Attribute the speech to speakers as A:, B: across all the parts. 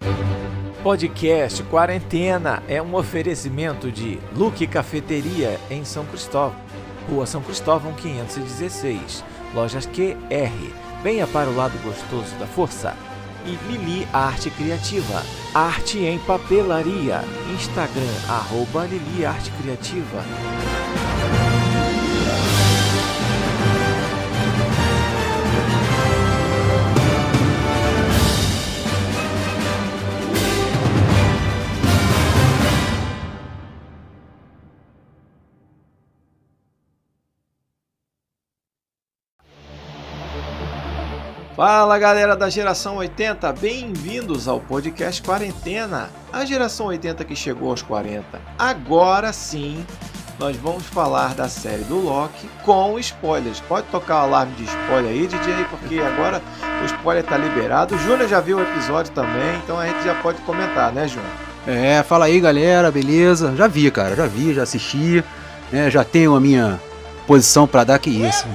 A: Podcast Quarentena é um oferecimento de Luque Cafeteria em São Cristóvão, Rua São Cristóvão 516, Lojas QR, venha para o lado gostoso da força. E Lili Arte Criativa, arte em papelaria, Instagram, @Lili Arte Criativa. Fala galera da Geração 80, bem-vindos ao podcast Quarentena, a Geração 80 que chegou aos 40. Agora sim, nós vamos falar da série do Loki com spoilers. Pode tocar o alarme de spoiler aí, DJ, porque agora o spoiler tá liberado. O Júnior já viu o episódio também, então a gente já pode comentar, né, Júnior?
B: Fala aí galera, beleza? Já vi, cara, já assisti, né? Já tenho a minha posição pra dar, que isso.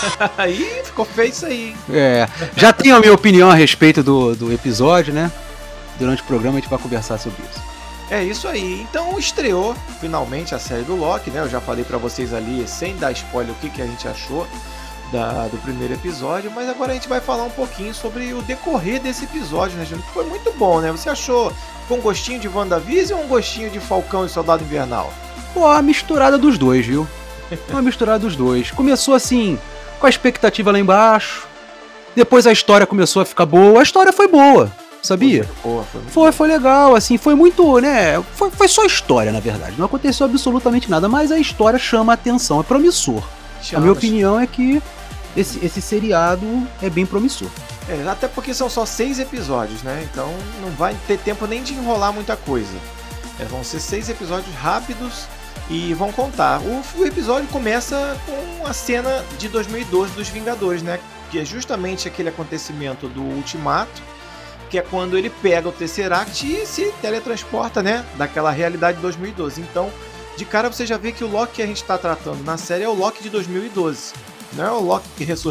A: Aí ficou feio isso aí.
B: Já tenho a minha opinião a respeito do episódio, né? Durante o programa a gente vai conversar sobre isso.
A: É isso aí. Então estreou finalmente a série do Loki, né? Eu já falei pra vocês ali, sem dar spoiler, o que a gente achou do primeiro episódio, mas agora a gente vai falar um pouquinho sobre o decorrer desse episódio, né, Júnior? Foi muito bom, né? Você achou com um gostinho de WandaVision ou um gostinho de Falcão e Soldado Invernal?
B: Pô, a misturada dos dois, viu? Uma misturada dos dois. Começou assim, com a expectativa lá embaixo. Depois a história começou a ficar boa. A história foi boa, sabia? Foi legal, assim, foi muito, né? Foi só história, na verdade. Não aconteceu absolutamente nada, mas a história chama a atenção, é promissor. A minha opinião é que esse seriado é bem promissor.
A: Até porque são só 6 episódios, né? Então não vai ter tempo nem de enrolar muita coisa. Vão ser 6 episódios rápidos e vão contar. O episódio começa com a cena de 2012 dos Vingadores, né? Que é justamente aquele acontecimento do Ultimato, que é quando ele pega o Tesseract e se teletransporta, né? Daquela realidade de 2012. Então, de cara você já vê que o Loki que a gente está tratando na série é o Loki de 2012. Não é o Loki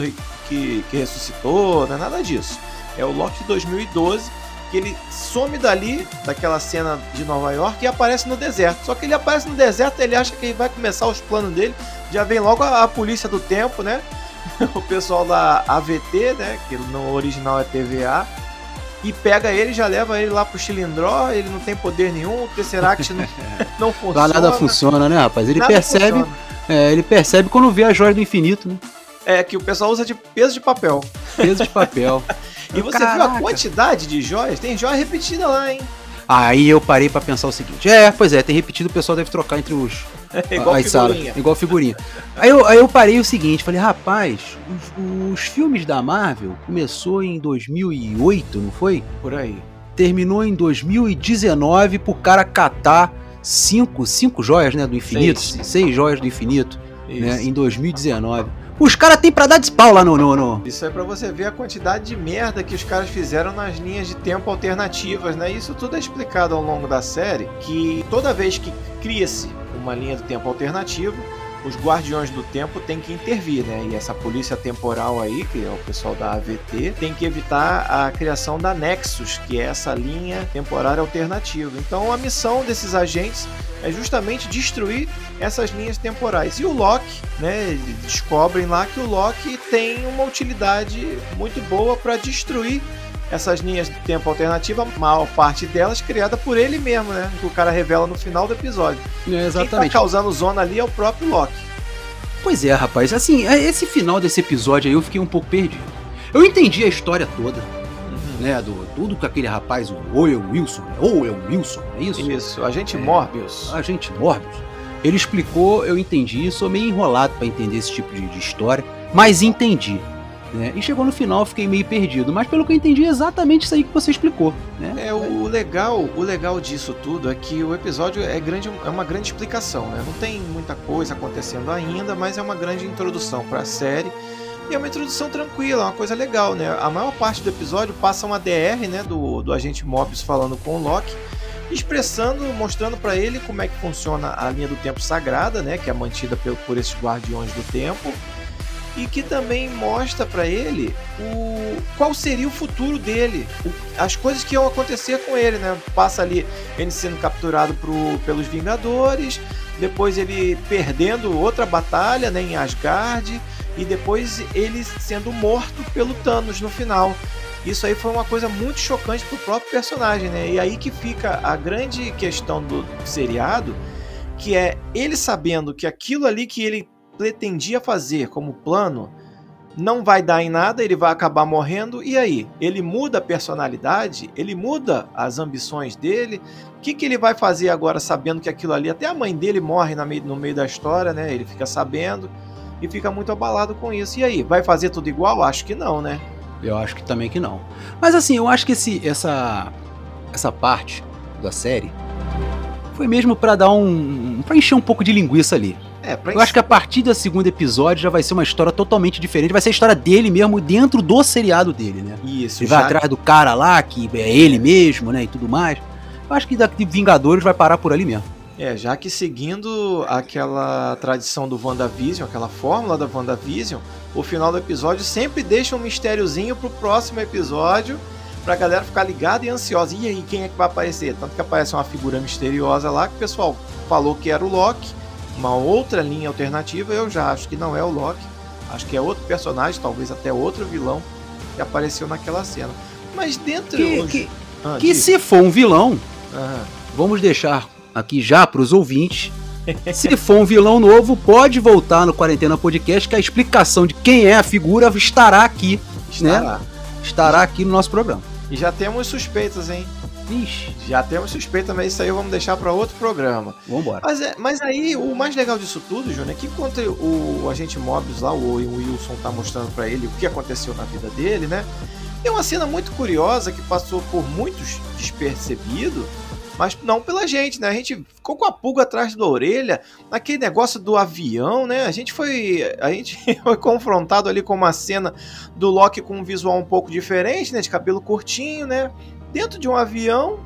A: que ressuscitou, não é nada disso. É o Loki de 2012, que ele some daquela cena de Nova York e aparece no deserto. Só que ele aparece no deserto, ele acha que vai começar os planos dele, já vem logo a polícia do tempo, né? O pessoal da AVT, né? Que no original é TVA, e pega ele, já leva ele lá pro Chilindró, ele não tem poder nenhum, o Tesseract não funciona.
B: Lá nada funciona, né, rapaz? Ele percebe quando vê a joia do infinito, né?
A: Que o pessoal usa de peso de papel.
B: Peso de papel.
A: E você viu a quantidade de joias? Tem joia repetida lá, hein?
B: Aí eu parei pra pensar o seguinte. Pois é, tem repetido, o pessoal deve trocar entre os...
A: igual figurinha.
B: Salas, igual figurinha. Aí eu parei o seguinte, falei, rapaz, os filmes da Marvel começou em 2008, não foi?
A: Por aí.
B: Terminou em 2019 pro cara catar 5 joias, né, do infinito. 6 joias do infinito, né, em 2019. Os caras têm pra dar de pau lá no...
A: Isso é pra você ver a quantidade de merda que os caras fizeram nas linhas de tempo alternativas, né? Isso tudo é explicado ao longo da série, que toda vez que cria-se uma linha do tempo alternativo, os Guardiões do Tempo têm que intervir, né? E essa polícia temporal aí, que é o pessoal da AVT, tem que evitar a criação da Nexus, que é essa linha temporária alternativa. Então a missão desses agentes é justamente destruir essas linhas temporais. E o Loki, né, descobrem lá que o Loki tem uma utilidade muito boa para destruir essas linhas de tempo alternativa, a maior parte delas criada por ele mesmo, né? Que o cara revela no final do episódio.
B: Exatamente.
A: Quem tá causando zona ali é o próprio Loki.
B: Pois é, rapaz. Assim, esse final desse episódio aí eu fiquei um pouco perdido. Eu entendi a história toda, né? Tudo que aquele rapaz, o Owen Wilson, é isso?
A: Isso, Agente Morbius.
B: Agente Morbius. Ele explicou, eu entendi, sou meio enrolado pra entender esse tipo de história, mas entendi. Né? E chegou no final, eu fiquei meio perdido, mas pelo que eu entendi é exatamente isso aí que você explicou, né?
A: O legal disso tudo é que o episódio é uma grande explicação, né? Não tem muita coisa acontecendo ainda, mas é uma grande introdução para a série. E é uma introdução tranquila, é uma coisa legal, né? A maior parte do episódio passa uma DR, né, do agente Morbius falando com o Loki, mostrando para ele como é que funciona a linha do tempo sagrada, né, que é mantida por esses guardiões do tempo. e que também mostra para ele qual seria o futuro dele, as coisas que iam acontecer com ele, né? Passa ali ele sendo capturado pelos Vingadores, depois ele perdendo outra batalha, né, em Asgard, e depois ele sendo morto pelo Thanos no final. Isso aí foi uma coisa muito chocante pro próprio personagem, né? E aí que fica a grande questão do seriado, que é ele sabendo que aquilo ali que ele pretendia fazer como plano não vai dar em nada, ele vai acabar morrendo, e aí? Ele muda a personalidade, ele muda as ambições dele. O que ele vai fazer agora sabendo que aquilo ali, até a mãe dele morre no meio da história, né? Ele fica sabendo e fica muito abalado com isso. E aí, vai fazer tudo igual? Acho que não, né?
B: Eu acho que também que não. Mas assim, eu acho que essa parte da série foi mesmo pra dar pra encher um pouco de linguiça ali. Eu acho que a partir do segundo episódio já vai ser uma história totalmente diferente. Vai ser a história dele mesmo dentro do seriado dele, né?
A: Isso.
B: Ele vai atrás do cara lá, que é ele mesmo, né? E tudo mais. Eu acho que daqui Vingadores vai parar por ali mesmo.
A: Já que seguindo aquela tradição do WandaVision, aquela fórmula da WandaVision, o final do episódio sempre deixa um mistériozinho pro próximo episódio, pra galera ficar ligada e ansiosa. E aí, quem é que vai aparecer? Tanto que aparece uma figura misteriosa lá, que o pessoal falou que era o Loki, uma outra linha alternativa. Eu já acho que não é o Loki, acho que é outro personagem, talvez até outro vilão que apareceu naquela cena. Mas dentro...
B: Que se for um vilão, vamos deixar aqui já para os ouvintes, se for um vilão novo, pode voltar no Quarentena Podcast, que a explicação de quem é a figura estará aqui, né? Estará aqui no nosso programa.
A: E já temos suspeitas, hein?
B: Ixi.
A: Já temos suspeitas, mas isso aí vamos deixar para outro programa.
B: Vambora.
A: Mas aí, o mais legal disso tudo, Júnior, é que quando o agente Mobius lá, o Wilson tá mostrando para ele o que aconteceu na vida dele, né? Tem uma cena muito curiosa que passou por muitos despercebido, mas não pela gente, né? A gente ficou com a pulga atrás da orelha, naquele negócio do avião, né? A gente foi confrontado ali com uma cena do Loki com um visual um pouco diferente, né? De cabelo curtinho, né? Dentro de um avião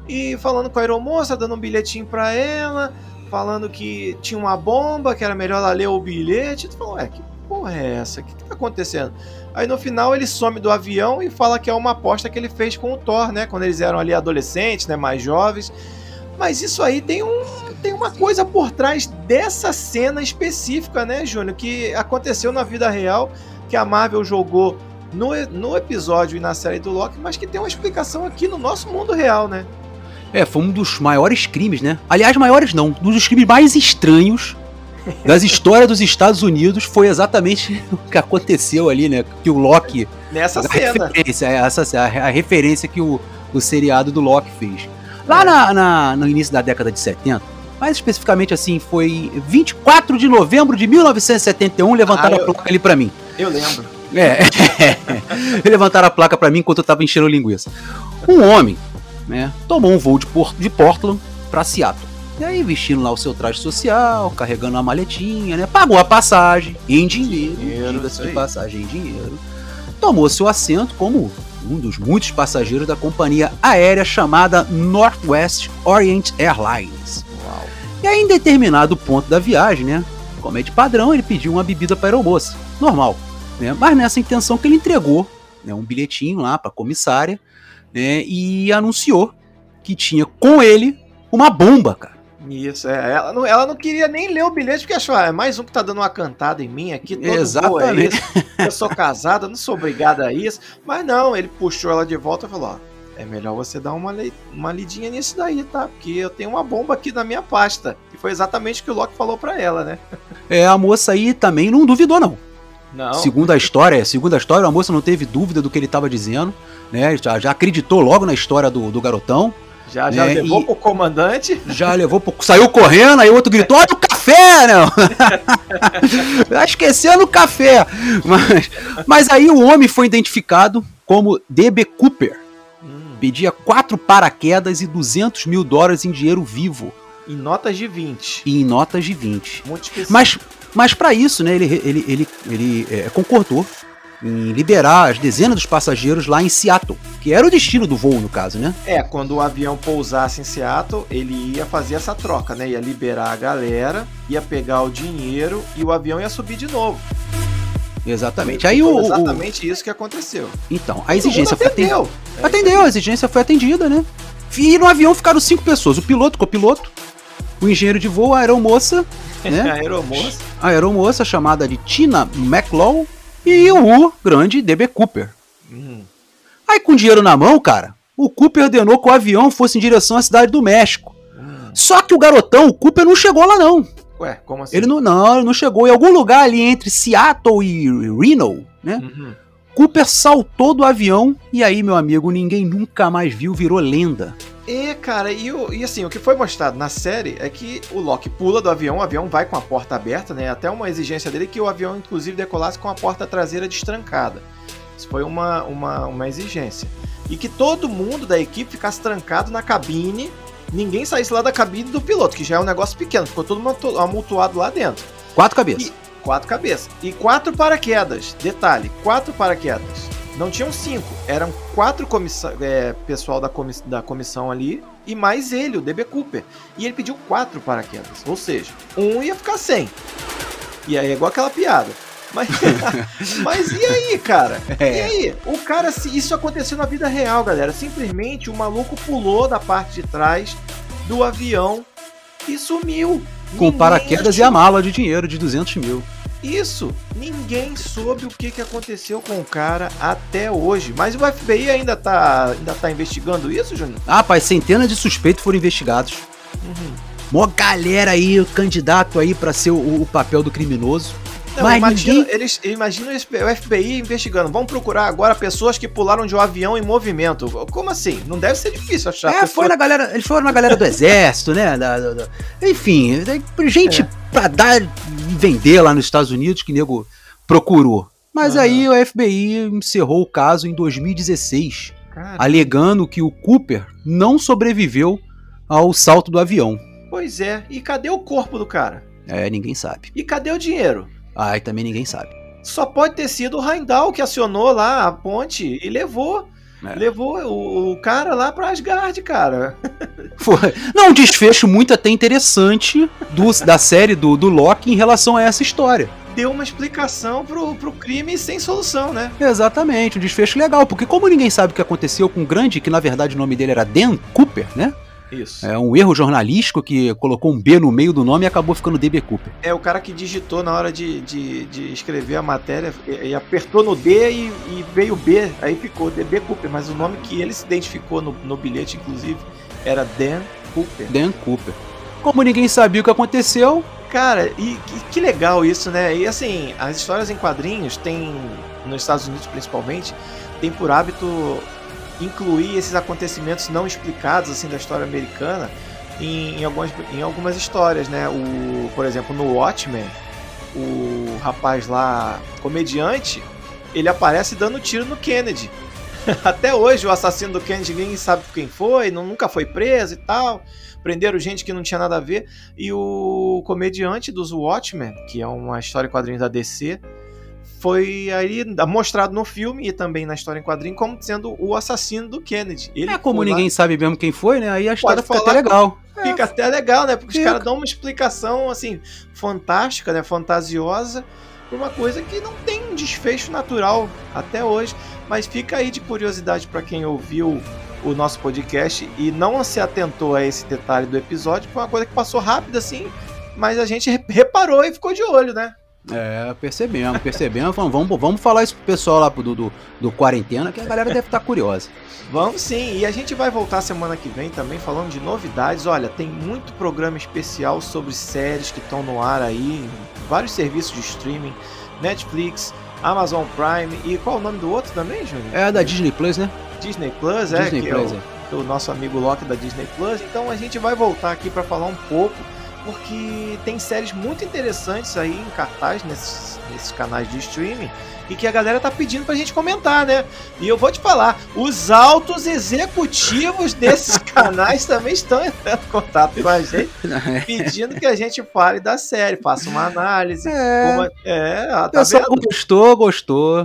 A: e falando com a aeromoça, dando um bilhetinho pra ela, falando que tinha uma bomba, que era melhor ela ler o bilhete. Tu falou, que porra é essa? O que tá acontecendo? Aí no final ele some do avião e fala que é uma aposta que ele fez com o Thor, né? Quando eles eram ali adolescentes, né? Mais jovens. Mas isso aí tem uma coisa por trás dessa cena específica, né, Júnior? Que aconteceu na vida real, que a Marvel jogou no episódio e na série do Loki, mas que tem uma explicação aqui no nosso mundo real, né?
B: Foi um dos maiores crimes, né? Aliás, maiores não, um dos crimes mais estranhos das histórias dos Estados Unidos, foi exatamente o que aconteceu ali, né? Que o Loki...
A: Nessa cena.
B: A referência que o seriado do Loki fez. Lá no início da década de 70, mais especificamente assim, foi 24 de novembro de 1971, levantaram a placa ali pra mim.
A: Eu lembro.
B: Levantaram a placa pra mim enquanto eu tava enchendo linguiça. Um homem, né, tomou um voo de Portland pra Seattle. E aí, vestindo lá o seu traje social, carregando uma maletinha, né? Pagou a passagem em dinheiro, diga-se de passagem em dinheiro. Tomou seu assento como um dos muitos passageiros da companhia aérea chamada Northwest Orient Airlines.
A: Uau.
B: E aí, em determinado ponto da viagem, né? Como é de padrão, ele pediu uma bebida para a aeromoça. Normal, né? Mas nessa intenção que ele entregou, né, um bilhetinho lá para a comissária, né? E anunciou que tinha com ele uma bomba, cara.
A: Isso, ela não queria nem ler o bilhete, porque achou, é mais um que tá dando uma cantada em mim aqui, todo
B: exatamente.
A: Isso. Eu sou casada, não sou obrigada a isso. Mas não, ele puxou ela de volta e falou, é melhor você dar uma lidinha nisso daí, tá? Porque eu tenho uma bomba aqui na minha pasta. E foi exatamente o que o Loki falou pra ela, né?
B: A moça aí também não duvidou, não.
A: Não.
B: Segundo a história, a moça não teve dúvida do que ele tava dizendo, né? Já acreditou logo na história do garotão.
A: Já levou pro comandante.
B: Já levou saiu correndo, aí o outro gritou, olha o café, né? Esquecendo o café. Mas aí o homem foi identificado como D.B. Cooper. Pedia 4 paraquedas e $200 mil em dinheiro vivo.
A: Em notas de 20.
B: Muito específico. Mas para isso, né, ele concordou em liberar as dezenas dos passageiros lá em Seattle, que era o destino do voo, no caso, né?
A: Quando o avião pousasse em Seattle, ele ia fazer essa troca, né? Ia liberar a galera, ia pegar o dinheiro e o avião ia subir de novo.
B: Exatamente.
A: Aí exatamente isso que aconteceu.
B: Então, a exigência foi atendida.
A: Atendeu,
B: a exigência foi atendida, né? E no avião ficaram 5 pessoas. O piloto, copiloto, o engenheiro de voo, a aeromoça, né? A aeromoça chamada de Tina McLaughlin e o grande D.B. Cooper. Aí com dinheiro na mão, cara, o Cooper ordenou que o avião fosse em direção à cidade do México. Só que o garotão, o Cooper, não chegou lá não.
A: Ué, como assim?
B: Ele não chegou. Em algum lugar ali entre Seattle e Reno, né? Cooper saltou do avião e aí, meu amigo, ninguém nunca mais viu, virou lenda.
A: Cara, e assim, o que foi mostrado na série é que o Locke pula do avião, o avião vai com a porta aberta, né? Até uma exigência dele que o avião, inclusive, decolasse com a porta traseira destrancada. Isso foi uma exigência. E que todo mundo da equipe ficasse trancado na cabine, ninguém saísse lá da cabine do piloto, que já é um negócio pequeno, ficou todo mundo amultuado lá dentro.
B: 4 cabeças.
A: 4 cabeças. E 4 paraquedas. Detalhe, 4 paraquedas. Não tinham 5, eram 4 pessoal da comissão ali e mais ele, o D.B. Cooper. E ele pediu 4 paraquedas, ou seja, um ia ficar sem. E aí é igual aquela piada. Mas e aí, cara? E aí? O cara, isso aconteceu na vida real, galera. Simplesmente o maluco pulou da parte de trás do avião e sumiu.
B: Com paraquedas e a mala de dinheiro de 200 mil.
A: Isso, ninguém soube o que aconteceu com o cara até hoje. Mas o FBI ainda tá investigando isso, Júnior?
B: Rapaz, centenas de suspeitos foram investigados. Mó galera aí, candidato aí pra ser o papel do criminoso.
A: Não,
B: mas
A: imagina o FBI investigando. Vamos procurar agora pessoas que pularam de um avião em movimento. Como assim? Não deve ser difícil achar.
B: Eles foram na galera do exército, né? Enfim, gente pra dar e vender lá nos Estados Unidos que nego procurou. Mas aí o FBI encerrou o caso em 2016, alegando que o Cooper não sobreviveu ao salto do avião.
A: Pois é, e cadê o corpo do cara?
B: Ninguém sabe.
A: E cadê o dinheiro?
B: E também ninguém sabe.
A: Só pode ter sido o Heimdall que acionou lá a ponte e levou o cara lá pra Asgard, cara.
B: Foi. Não, um desfecho muito até interessante da série do Loki em relação a essa história.
A: Deu uma explicação pro crime sem solução, né?
B: Exatamente, um desfecho legal, porque como ninguém sabe o que aconteceu com o grande, que na verdade o nome dele era Dan Cooper, né?
A: Isso.
B: É um erro jornalístico que colocou um B no meio do nome e acabou ficando D.B. Cooper.
A: É o cara que digitou na hora de escrever a matéria e apertou no D e veio B, aí ficou D.B. Cooper, mas o nome que ele se identificou no bilhete, inclusive, era Dan Cooper.
B: Dan Cooper. Como ninguém sabia o que aconteceu...
A: Cara, e que legal isso, né? E assim, as histórias em quadrinhos tem, nos Estados Unidos principalmente, tem por hábito incluir esses acontecimentos não explicados assim da história americana em algumas histórias, né? Por exemplo, no Watchmen, o rapaz lá, comediante, ele aparece dando tiro no Kennedy. Até hoje o assassino do Kennedy ninguém sabe quem foi, nunca foi preso e tal. Prenderam gente que não tinha nada a ver. E o comediante dos Watchmen, que é uma história em quadrinhos da DC, foi aí mostrado no filme e também na história em quadrinho como sendo o assassino do Kennedy.
B: Como ninguém sabe mesmo quem foi, né? Aí a história fica até legal.
A: Fica até legal, né? Porque os caras dão uma explicação, assim, fantástica, né? Fantasiosa, por uma coisa que não tem um desfecho natural até hoje. Mas fica aí de curiosidade para quem ouviu o nosso podcast e não se atentou a esse detalhe do episódio. Foi uma coisa que passou rápido, assim, mas a gente reparou e ficou de olho, né?
B: Percebemos. Vamos falar isso pro pessoal lá do Quarentena, que a galera deve estar curiosa.
A: Vamos sim, e a gente vai voltar semana que vem também falando de novidades. Olha, tem muito programa especial sobre séries que estão no ar aí, vários serviços de streaming, Netflix, Amazon Prime e qual é o nome do outro também, Júnior?
B: É da Disney Plus, né?
A: Disney Plus, que é o nosso amigo Loki da Disney Plus. Então a gente vai voltar aqui para falar um pouco, porque tem séries muito interessantes aí em cartaz nesses canais de streaming e que a galera tá pedindo pra gente comentar, né? E eu vou te falar, os altos executivos desses canais também estão entrando em contato com a gente, pedindo que a gente fale da série, faça uma análise.
B: O pessoal gostou.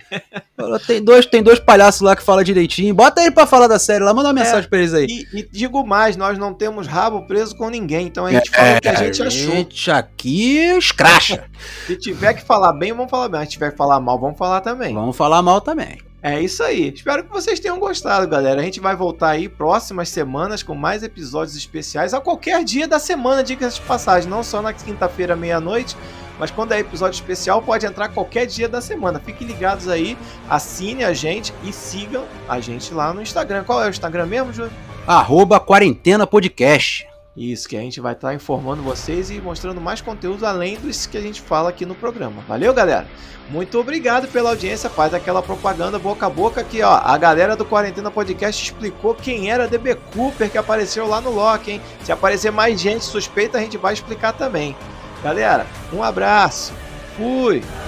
B: Tem dois palhaços lá que falam direitinho. Bota ele pra falar da série lá, manda uma mensagem pra eles aí.
A: E digo mais, nós não temos rabo preso com ninguém, então a gente fala o que a gente achou.
B: A gente aqui escracha.
A: Se tiver que falar bem, vamos falar bem. Se tiver que falar mal, vamos falar também.
B: Vamos falar mal também.
A: É isso aí. Espero que vocês tenham gostado, galera. A gente vai voltar aí próximas semanas com mais episódios especiais a qualquer dia da semana, diga-se de passagem. Não só na quinta-feira, meia-noite, mas quando é episódio especial, pode entrar qualquer dia da semana. Fiquem ligados aí, assinem a gente e sigam a gente lá no Instagram. Qual é o Instagram mesmo, Júlio?
B: @Quarentena Podcast.
A: Isso, que a gente vai estar informando vocês e mostrando mais conteúdo além dos que a gente fala aqui no programa. Valeu, galera? Muito obrigado pela audiência, faz aquela propaganda boca a boca aqui, ó. A galera do Quarentena Podcast explicou quem era DB Cooper que apareceu lá no Loki, hein? Se aparecer mais gente suspeita, a gente vai explicar também. Galera, um abraço. Fui!